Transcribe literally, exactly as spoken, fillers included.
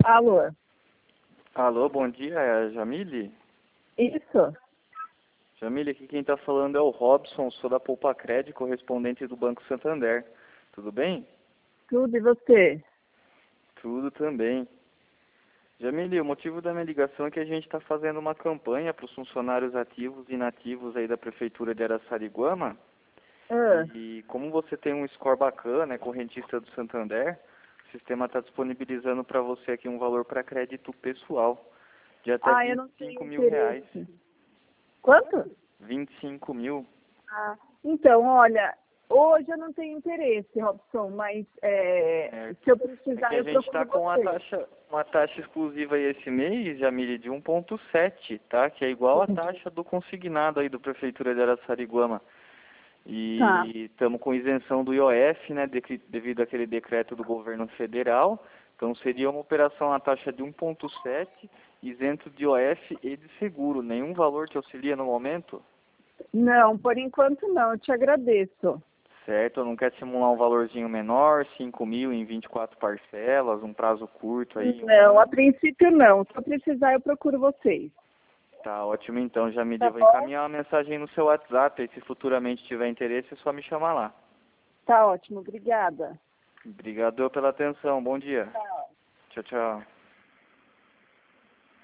Alô? Alô, bom dia, é a Jamile? Isso? Jamile, aqui quem está falando é o Robson, sou da Poupa Cred, correspondente do Banco Santander. Tudo bem? Tudo, e você? Tudo também. Jamile, o motivo da minha ligação é que a gente está fazendo uma campanha para os funcionários ativos e inativos aí da Prefeitura de Araçariguama. Ah, E como você tem um score bacana, é correntista do Santander, o sistema está disponibilizando para você aqui um valor para crédito pessoal de até ah, eu vinte não e cinco tenho mil reais. interesse. Quanto? vinte e cinco mil. Ah, então, olha, hoje eu não tenho interesse, Robson, mas é, Certo. se eu É precisar, que a eu gente está procuro com uma você. taxa, uma taxa exclusiva aí esse mês, Jamile, de um ponto sete, tá? Que é igual a taxa do consignado aí do Prefeitura de Araçariguama. Tá. E estamos com isenção do I O F, né, de- devido àquele decreto do governo federal. Então seria uma operação a taxa de um ponto sete, isento de I O F e de seguro. Nenhum valor te auxilia no momento? Não, por enquanto não, eu te agradeço. Certo, não quer simular um valorzinho menor, cinco mil em vinte e quatro parcelas, um prazo curto aí, um Não, a ano. princípio não. Se eu precisar, eu procuro vocês. Tá ótimo então, Jamile. Tá Eu vou bom? encaminhar uma mensagem no seu WhatsApp, aí se futuramente tiver interesse é só me chamar lá. Tá ótimo, obrigada. Obrigado pela atenção, bom dia. Tchau. Tchau, tchau.